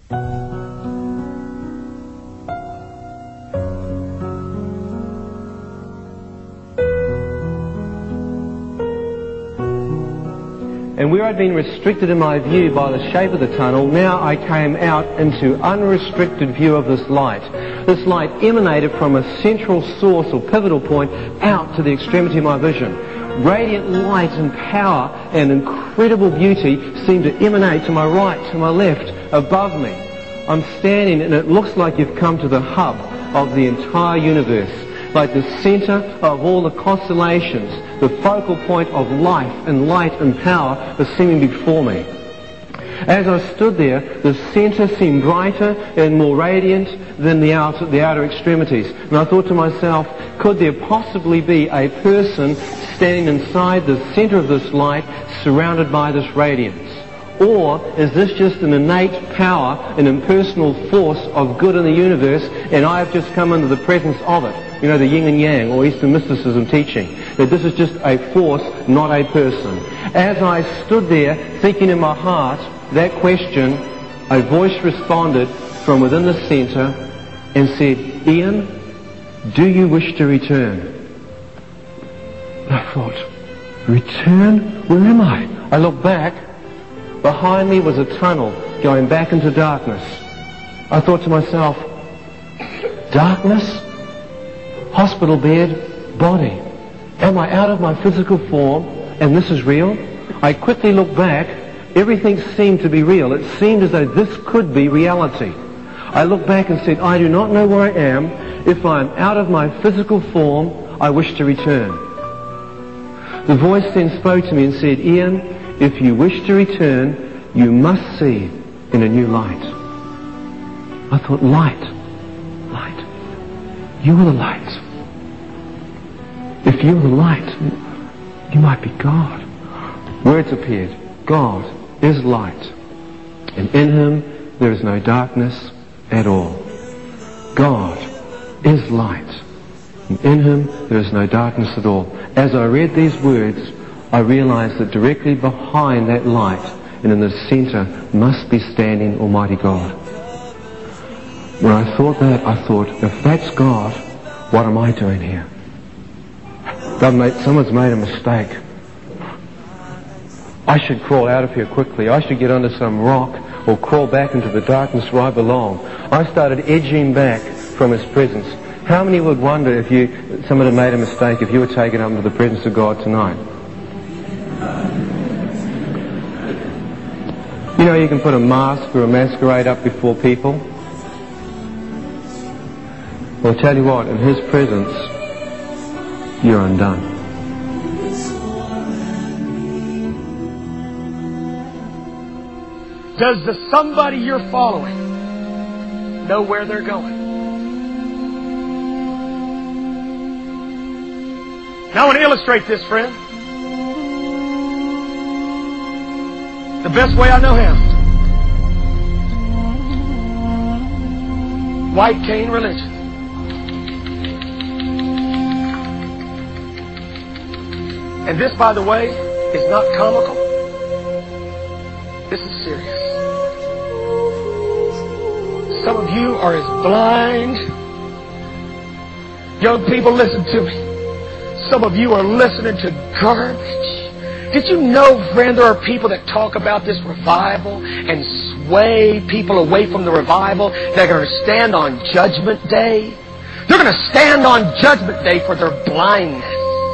And where I'd been restricted in my view by the shape of the tunnel, now I came out into unrestricted view of this light. This light emanated from a central source or pivotal point out to the extremity of my vision. Radiant light and power and incredible beauty seemed to emanate to my right, to my left, above me. I'm standing and it looks like you've come to the hub of the entire universe, like the center of all the constellations, the focal point of life and light and power was seeming before me. As I stood there, the center seemed brighter and more radiant than the outer extremities. And I thought to myself, could there possibly be a person standing inside the center of this light, surrounded by this radiance? Or is this just an innate power, an impersonal force of good in the universe, and I have just come into the presence of it? You know, the yin and yang, or Eastern mysticism teaching, that this is just a force, not a person. As I stood there, thinking in my heart that question, a voice responded from within the center and said, "Ian, do you wish to return?" And I thought, return? Where am I? I looked back. Behind me was a tunnel going back into darkness. I thought to myself, darkness? Hospital bed, body. Am I out of my physical form and this is real? I quickly looked back. Everything seemed to be real. It seemed as though this could be reality. I looked back and said, I do not know where I am. If I am out of my physical form, I wish to return. The voice then spoke to me and said, Ian, if you wish to return, you must see in a new light. I thought, light. You are the light. If you are the light, you might be God. Words appeared. God is light, and in him there is no darkness at all. God is light, and in him there is no darkness at all. As I read these words, I realized that directly behind that light and in the center must be standing Almighty God. When I thought that, I thought, if that's God, what am I doing here? Someone's made a mistake. I should crawl out of here quickly. I should get under some rock or crawl back into the darkness where I belong. I started edging back from his presence. How many would wonder if someone had made a mistake if you were taken up into the presence of God tonight? You know, you can put a mask or a masquerade up before people. Well, I'll tell you what, in his presence, you're undone. Does the somebody you're following know where they're going? Now I want to illustrate this, friend. The best way I know how. White cane religion. And this, by the way, is not comical. This is serious. Some of you are as blind. Young people, listen to me. Some of you are listening to garbage. Did you know, friend, there are people that talk about this revival and sway people away from the revival? They're going to stand on Judgment Day. They're going to stand on Judgment Day for their blindness.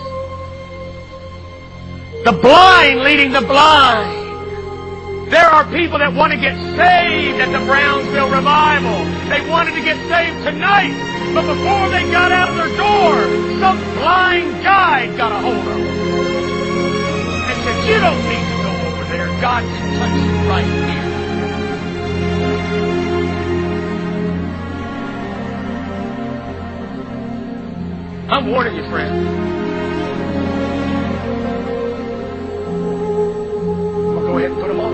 The blind leading the blind. There are people that want to get saved at the Brownsville revival. They wanted to get saved tonight, but before they got out their door, some blind guide got a hold of them and said, you don't need to go over there. God can touch you right here. I'm warning you, friend. Go ahead and put them on.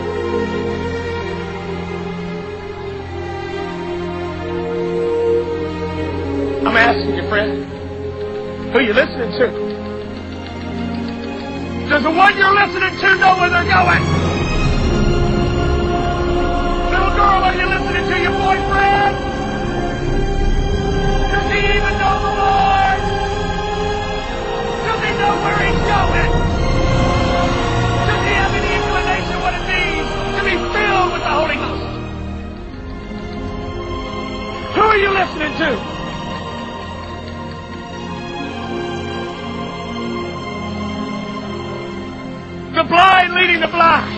I'm asking you, friend, who you listening to? Does the one you're listening to know where they're going? Little girl, are you listening? listening to? The blind leading the blind.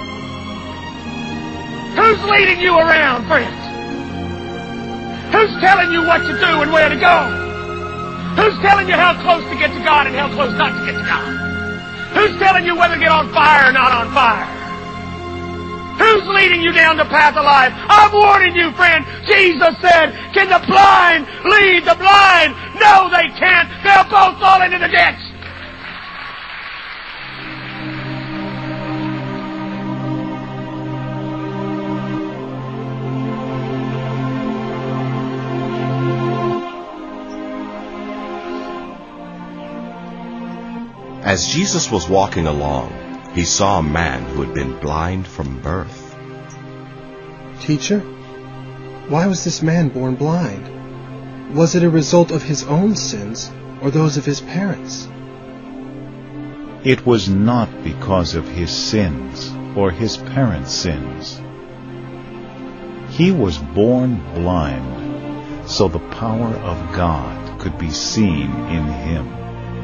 Who's leading you around, friends? Who's telling you what to do and where to go? Who's telling you how close to get to God and how close not to get to God? Who's telling you whether to get on fire or not on fire? Who's leading you down the path of life? I'm warning you, friend. Jesus said, can the blind lead the blind? No, they can't. They'll both fall into the ditch. As Jesus was walking along, he saw a man who had been blind from birth. Teacher, why was this man born blind? Was it a result of his own sins or those of his parents? It was not because of his sins or his parents' sins. He was born blind so the power of God could be seen in him.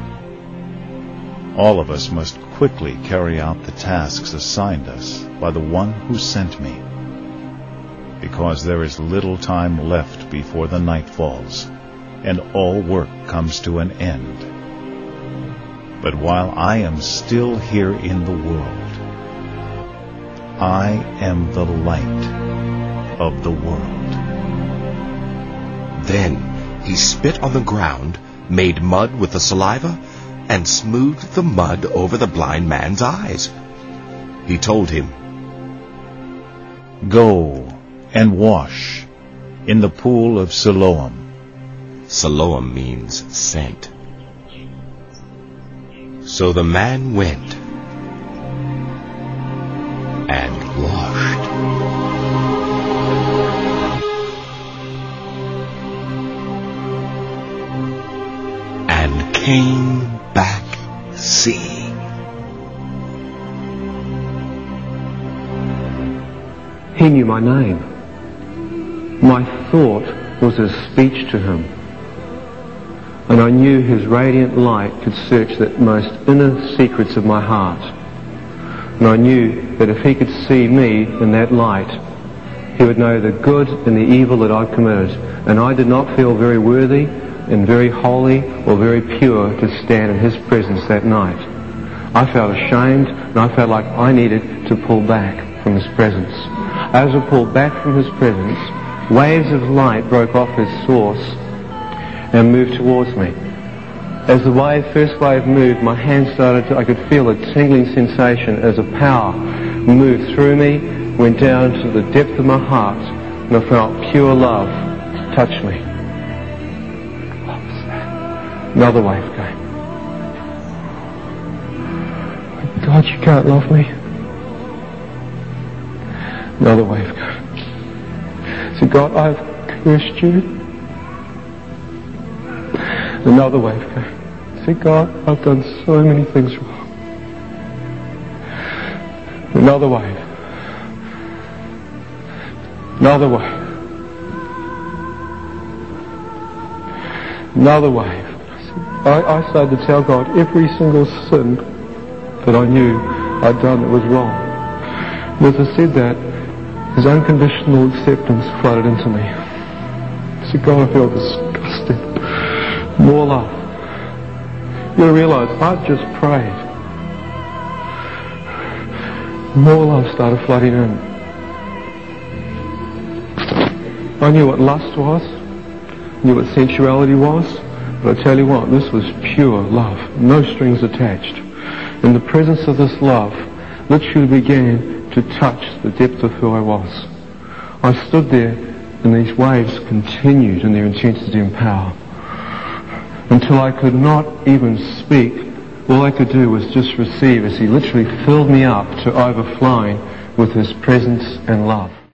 All of us must quickly carry out the tasks assigned us by the one who sent me, because there is little time left before the night falls, and all work comes to an end. But while I am still here in the world, I am the light of the world. Then he spit on the ground, made mud with the saliva, and smoothed the mud over the blind man's eyes. He told him, "Go and wash in the pool of Siloam." Siloam means sent. So the man went and washed. And came back seeing. He knew my name. My thought was a speech to him. And I knew his radiant light could search the most inner secrets of my heart. And I knew that if he could see me in that light, he would know the good and the evil that I'd committed. And I did not feel very worthy and very holy or very pure to stand in his presence that night. I felt ashamed, and I felt like I needed to pull back from his presence. As I pulled back from his presence, waves of light broke off his source and moved towards me. As the first wave moved, my hand I could feel a tingling sensation as a power moved through me, went down to the depth of my heart, and I felt pure love touch me. Another wave came. God, you can't love me. Another wave came. So God, I've cursed you. Another wave came. So God, I've done so many things wrong. Another wave. Another wave. Another wave. I started to tell God every single sin that I knew I'd done that was wrong. And as I said that, his unconditional acceptance flooded into me. I said, God, I feel disgusted. More love. You realise, I've just prayed. More love started flooding in. I knew what lust was, knew what sensuality was, but I tell you what, this was pure love, no strings attached. And the presence of this love literally began to touch the depth of who I was. I stood there and these waves continued in their intensity and power until I could not even speak. All I could do was just receive as he literally filled me up to overflowing with his presence and love.